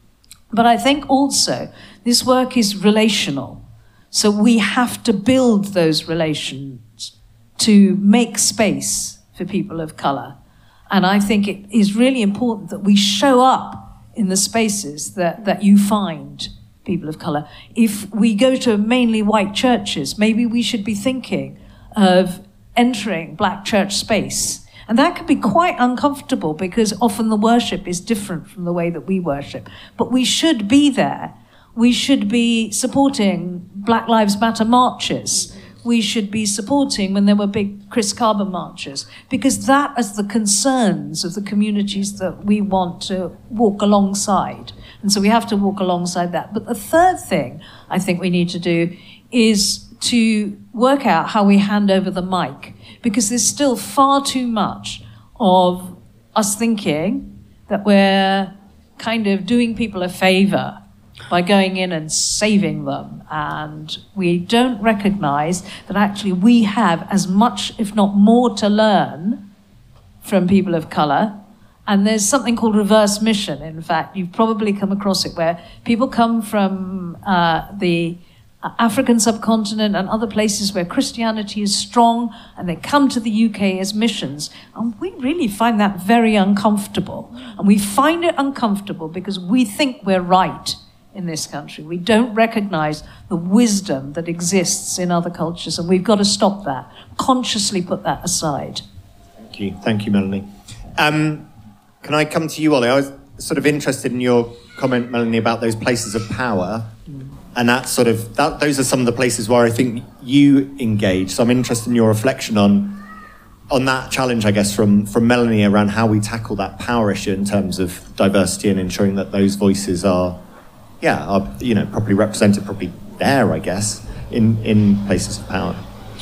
But I think also this work is relational. So we have to build those relations to make space for people of colour. And I think it is really important that we show up in the spaces that, that you find people of colour. If we go to mainly white churches, maybe we should be thinking of entering black church space. And that can be quite uncomfortable because often the worship is different from the way that we worship. But we should be there. We should be supporting Black Lives Matter marches. We should be supporting when there were big Chris Carbon marches, because that is the concerns of the communities that we want to walk alongside. And so we have to walk alongside that. But the third thing I think we need to do is to work out how we hand over the mic, because there's still far too much of us thinking that we're kind of doing people a favour by going in and saving them. And we don't recognise that actually we have as much, if not more, to learn from people of colour. And there's something called reverse mission. In fact, you've probably come across it, where people come from uh, the African subcontinent and other places where Christianity is strong, and they come to the U K as missions. And we really find that very uncomfortable. And we find it uncomfortable because we think we're right in this country. We don't recognise the wisdom that exists in other cultures, and we've got to stop that, consciously put that aside. Thank you. Thank you, Melanie. Um, can I come to you, Ollie? I was sort of interested in your comment, Melanie, about those places of power. Mm. And that sort of, that, those are some of the places where I think you engage. So I'm interested in your reflection on on that challenge, I guess, from, from Melanie around how we tackle that power issue in terms of diversity and ensuring that those voices are, yeah, are, you know, properly represented, properly there, I guess, in, in places of power.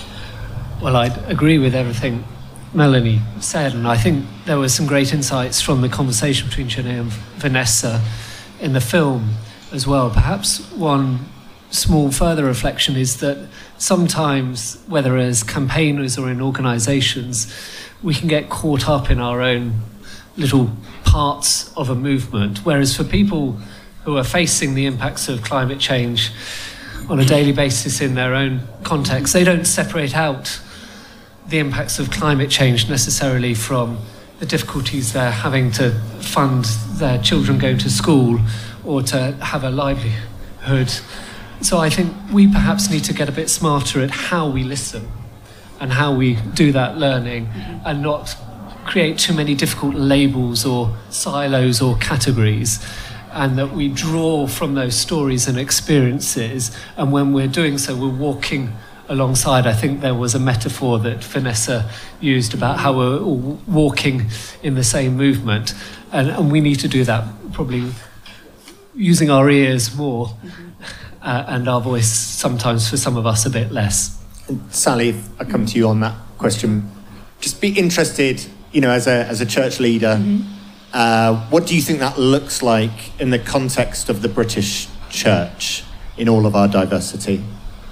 Well, I'd agree with everything Melanie said, and I think there were some great insights from the conversation between Janae and Vanessa in the film as well. Perhaps one small further reflection is that sometimes, whether as campaigners or in organisations, we can get caught up in our own little parts of a movement, whereas for people who are facing the impacts of climate change on a daily basis in their own context, they don't separate out the impacts of climate change necessarily from the difficulties they're having to fund their children going to school or to have a livelihood. So I think we perhaps need to get a bit smarter at how we listen and how we do that learning, mm-hmm. and not create too many difficult labels or silos or categories, and that we draw from those stories and experiences, and when we're doing so, we're walking alongside. I think there was a metaphor that Vanessa used about how we're all walking in the same movement, and, and we need to do that probably using our ears more, mm-hmm. uh, and our voice sometimes for some of us a bit less. And Sally, if I come to you on that question, just be interested, you know, as a as a church leader, mm-hmm. uh, what do you think that looks like in the context of the British church in all of our diversity?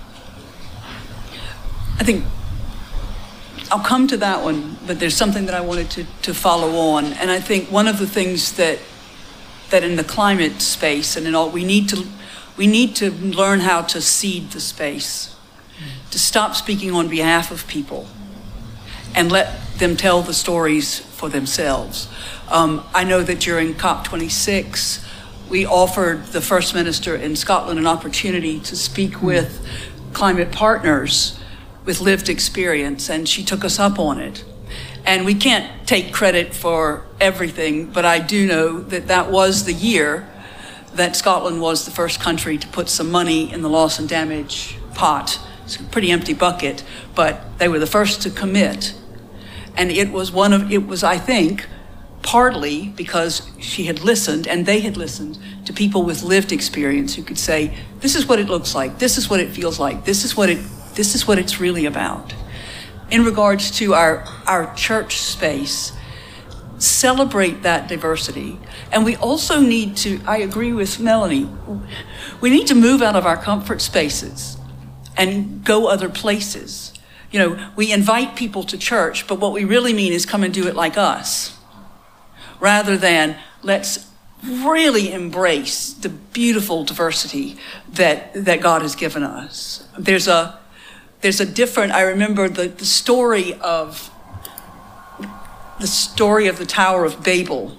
I think I'll come to that one, but there's something that I wanted to, to follow on. And I think one of the things that that in the climate space and in all, we need to we need to learn how to cede the space, to stop speaking on behalf of people and let them tell the stories for themselves. Um, I know that during COP twenty-six, we offered the First Minister in Scotland an opportunity to speak with climate partners with lived experience, and she took us up on it. And we can't take credit for everything, but I do know that that was the year that Scotland was the first country to put some money in the loss and damage pot. It's a pretty empty bucket, but they were the first to commit. And it was one of, it was, I think, partly because she had listened and they had listened to people with lived experience who could say, this is what it looks like, this is what it feels like, this is what it This is what it's really about. In regards to our, our church space, celebrate that diversity. And we also need to, I agree with Melanie, we need to move out of our comfort spaces and go other places. You know, we invite people to church, but what we really mean is come and do it like us, rather than let's really embrace the beautiful diversity that, that God has given us. There's a There's a different, I remember the, the story of, the story of the Tower of Babel.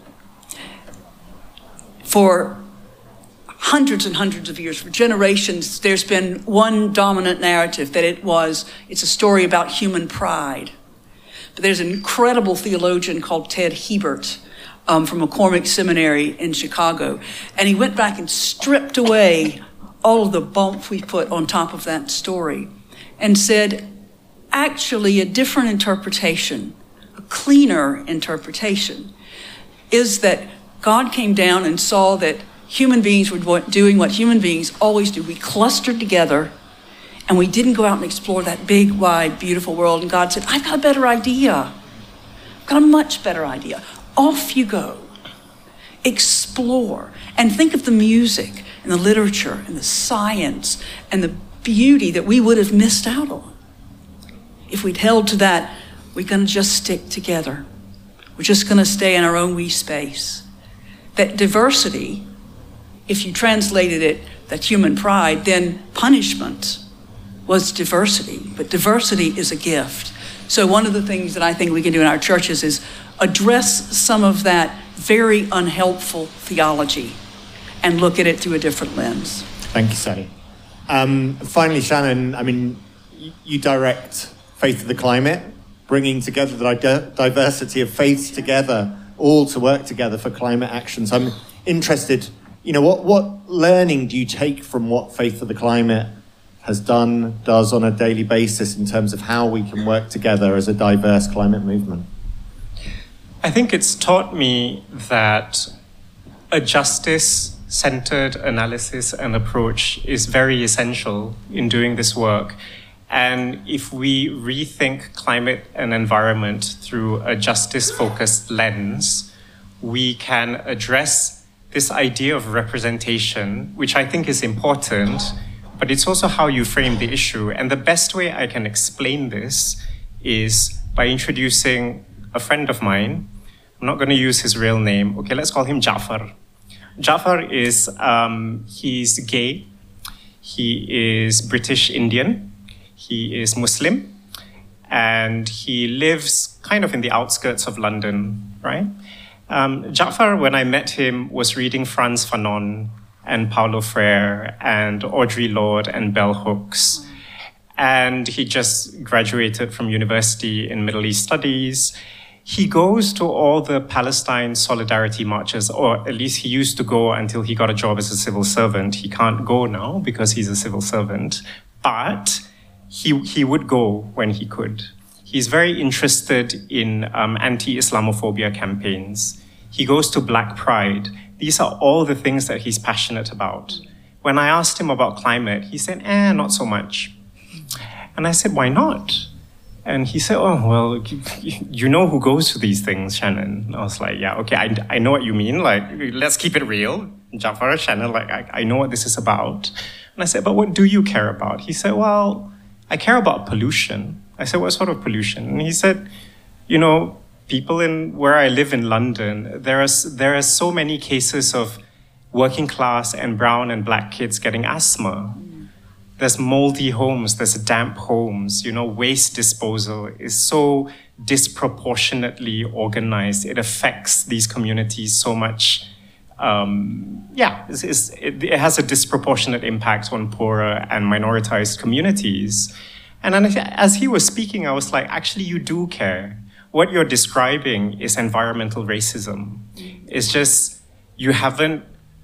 For hundreds and hundreds of years, for generations, there's been one dominant narrative that it was, it's a story about human pride. But there's an incredible theologian called Ted Hebert um, from McCormick Seminary in Chicago. And he went back and stripped away all of the bump we put on top of that story, and said, actually, a different interpretation, a cleaner interpretation, is that God came down and saw that human beings were doing what human beings always do. We clustered together, and we didn't go out and explore that big, wide, beautiful world. And God said, I've got a better idea. I've got a much better idea. Off you go. Explore. And think of the music and the literature and the science and the beauty that we would have missed out on. If we'd held to that, we're going to just stick together. We're just going to stay in our own wee space. That diversity, if you translated it, that human pride, then punishment was diversity. But diversity is a gift. So one of the things that I think we can do in our churches is address some of that very unhelpful theology and look at it through a different lens. Thank you, Sally. Um, finally, Shannon, I mean, you, you direct Faith of the Climate, bringing together the di- diversity of faiths together, all to work together for climate action. So I'm interested, you know, what, what learning do you take from what Faith of the Climate has done, does on a daily basis in terms of how we can work together as a diverse climate movement? I think it's taught me that a justice centered analysis and approach is very essential in doing this work. And if we rethink climate and environment through a justice-focused lens, we can address this idea of representation, which I think is important, but it's also how you frame the issue. And the best way I can explain this is by introducing a friend of mine. I'm not going to use his real name. Okay, let's call him Jafar. Jafar is, um, he's gay, he is British Indian, he is Muslim, and he lives kind of in the outskirts of London, right? Um, Jafar, when I met him, was reading Frantz Fanon and Paulo Freire and Audre Lorde and bell hooks. And he just graduated from university in Middle East Studies. He goes to all the Palestine solidarity marches, or at least he used to go until he got a job as a civil servant. He can't go now because he's a civil servant. But he, he would go when he could. He's very interested in um, anti-Islamophobia campaigns. He goes to Black Pride. These are all the things that he's passionate about. When I asked him about climate, he said, eh, not so much. And I said, why not? And he said, oh, well, you, you know who goes to these things, Shannon. I was like, yeah, okay, I, I know what you mean. Like, let's keep it real. Jafar, Shannon, like, I, I know what this is about. And I said, but what do you care about? He said, well, I care about pollution. I said, what sort of pollution? And he said, you know, people in where I live in London, there are, there are so many cases of working class and brown and black kids getting asthma. There's moldy homes, there's damp homes, you know, waste disposal is so disproportionately organized. It affects these communities so much. Um, yeah, it's, it's, it, it has a disproportionate impact on poorer and minoritized communities. And then as he was speaking, I was like, actually, you do care. What you're describing is environmental racism. It's just, you haven't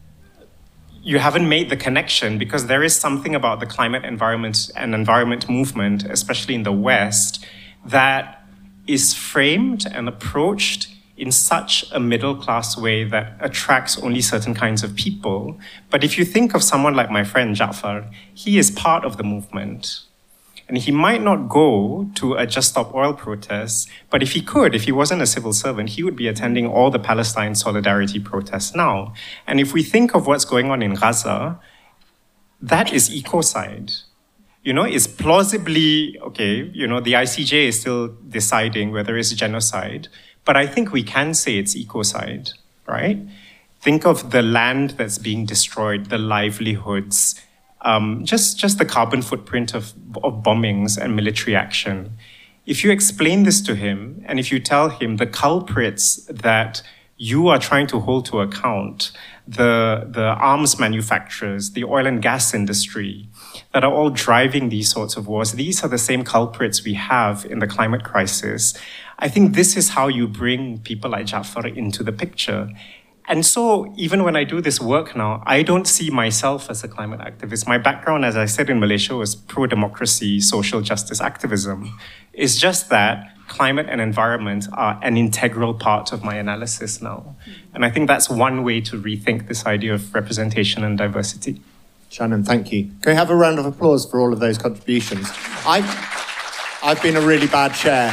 You haven't made the connection, because there is something about the climate environment and environment movement, especially in the West, that is framed and approached in such a middle-class way that attracts only certain kinds of people. But if you think of someone like my friend Jafar, he is part of the movement. And he might not go to a Just Stop Oil protest, but if he could, if he wasn't a civil servant, he would be attending all the Palestine solidarity protests now. And if we think of what's going on in Gaza, that is ecocide. You know, it's plausibly, okay, you know, the I C J is still deciding whether it's genocide, but I think we can say it's ecocide, right? Think of the land that's being destroyed, the livelihoods, Um, just, just the carbon footprint of, of bombings and military action. If you explain this to him, and if you tell him the culprits that you are trying to hold to account, the, the arms manufacturers, the oil and gas industry, that are all driving these sorts of wars, these are the same culprits we have in the climate crisis. I think this is how you bring people like Jafar into the picture. And so even when I do this work now, I don't see myself as a climate activist. My background, as I said, in Malaysia was pro-democracy, social justice activism. It's just that climate and environment are an integral part of my analysis now. And I think that's one way to rethink this idea of representation and diversity. Shannon, thank you. Can we have a round of applause for all of those contributions? I've, I've been a really bad chair.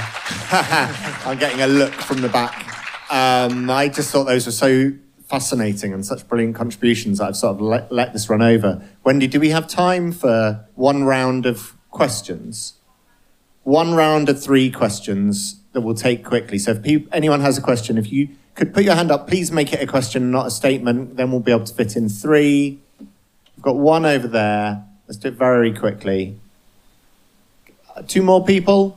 I'm getting a look from the back. Um, I just thought those were so fascinating and such brilliant contributions that I've sort of let, let this run over. Wendy, do we have time for one round of questions? One round of three questions that we'll take quickly. So if pe- anyone has a question, if you could put your hand up, please make it a question, not a statement. Then we'll be able to fit in three. We've got one over there. Let's do it very quickly. Uh, two more people.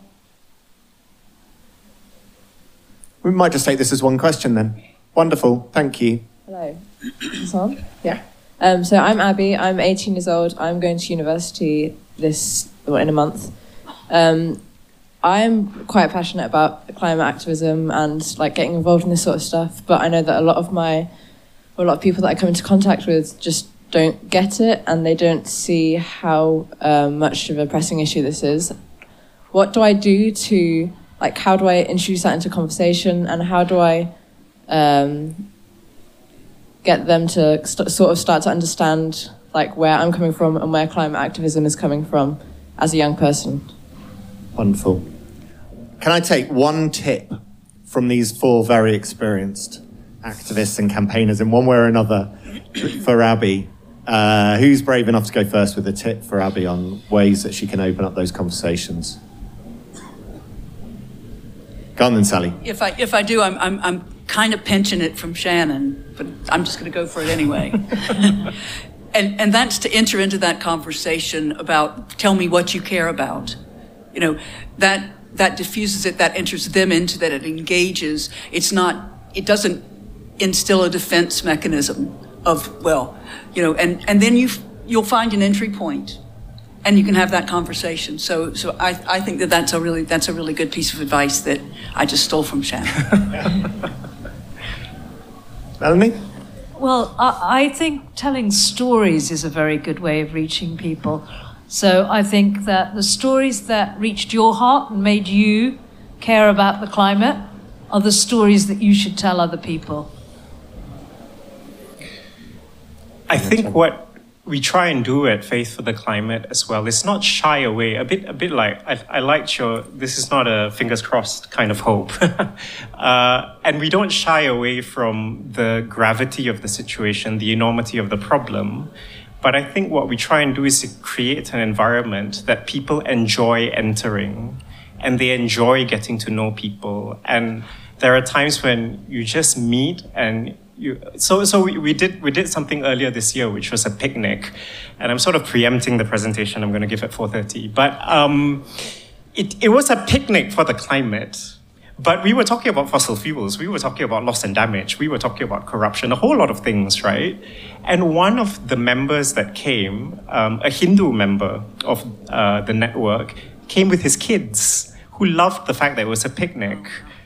We might just take this as one question then. Wonderful, thank you. Hello. Is on? Yeah. Um, so I'm Abby, I'm eighteen years old, I'm going to university this, well, in a month. Um, I'm quite passionate about climate activism and like getting involved in this sort of stuff, but I know that a lot of my, a lot of people that I come into contact with just don't get it, and they don't see how um, much of a pressing issue this is. What do I do to... Like, how do I introduce that into conversation, and how do I um, get them to st- sort of start to understand, like, where I'm coming from and where climate activism is coming from as a young person? Wonderful. Can I take one tip from these four very experienced activists and campaigners in one way or another for Abby? Uh, who's brave enough to go first with a tip for Abby on ways that she can open up those conversations? Go on then, Sally. If I if I do, I'm I'm I'm kind of pinching it from Shannon, but I'm just going to go for it anyway. and and that's to enter into that conversation about tell me what you care about. You know, that that diffuses it, that enters them into that, it engages. It's not. It doesn't instill a defense mechanism of well, you know, and and then you you'll find an entry point. And you can have that conversation. So, so I, I think that that's a really that's a really good piece of advice that I just stole from Shannon. Melanie? Well, I, I think telling stories is a very good way of reaching people. So I think that the stories that reached your heart and made you care about the climate are the stories that you should tell other people. I think what we try and do at Faith for the Climate as well is not shy away, a bit a bit like, I, I liked your, this is not a fingers crossed kind of hope. uh, and we don't shy away from the gravity of the situation, the enormity of the problem. But I think what we try and do is to create an environment that people enjoy entering and they enjoy getting to know people. And there are times when you just meet and You, so so we, we did we did something earlier this year, which was a picnic, and I'm sort of preempting the presentation I'm going to give at four thirty. But um, it it was a picnic for the climate, but we were talking about fossil fuels, we were talking about loss and damage, we were talking about corruption, a whole lot of things, right? And one of the members that came, um, a Hindu member of uh, the network, came with his kids who loved the fact that it was a picnic,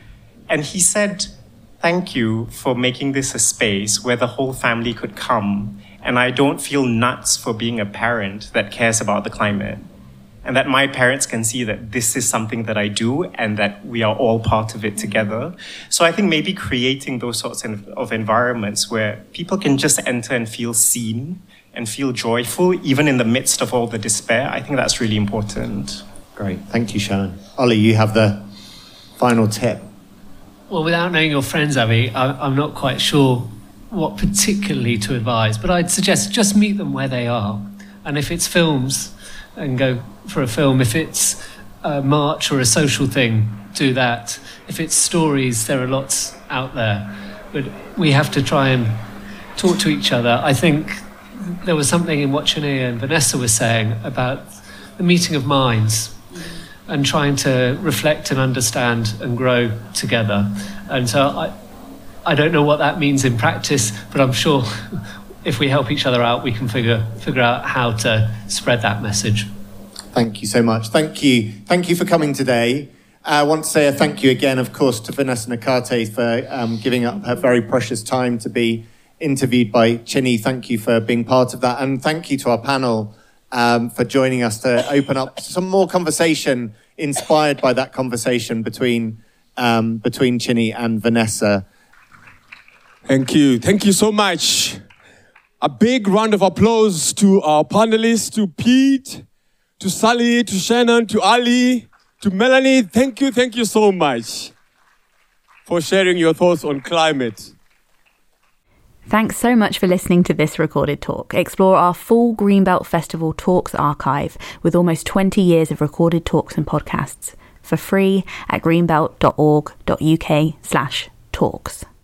and he said, "Thank you for making this a space where the whole family could come, and I don't feel nuts for being a parent that cares about the climate, and that my parents can see that this is something that I do and that we are all part of it together." So I think maybe creating those sorts of environments where people can just enter and feel seen and feel joyful, even in the midst of all the despair, I think that's really important. Great. Thank you, Shannon. Ollie, you have the final tip. Well, without knowing your friends, Abby, I'm not quite sure what particularly to advise, but I'd suggest just meet them where they are. And if it's films, and go for a film. If it's a march or a social thing, do that. If it's stories, there are lots out there. But we have to try and talk to each other. I think there was something in what Chinea and Vanessa were saying about the meeting of minds and trying to reflect and understand and grow together. And so I, I don't know what that means in practice, but I'm sure if we help each other out, we can figure figure out how to spread that message. Thank you so much. Thank you. Thank you for coming today. I want to say a thank you again, of course, to Vanessa Nakate for um, giving up her very precious time to be interviewed by Chinny. Thank you for being part of that. And thank you to our panel um, for joining us to open up some more conversation inspired by that conversation between um, between Chinny and Vanessa. Thank you. Thank you so much. A big round of applause to our panelists, to Pete, to Sally, to Shannon, to Ali, to Melanie. Thank you, thank you so much for sharing your thoughts on climate. Thanks so much for listening to this recorded talk. Explore our full Greenbelt Festival Talks archive with almost twenty years of recorded talks and podcasts for free at greenbelt.org.uk slash talks.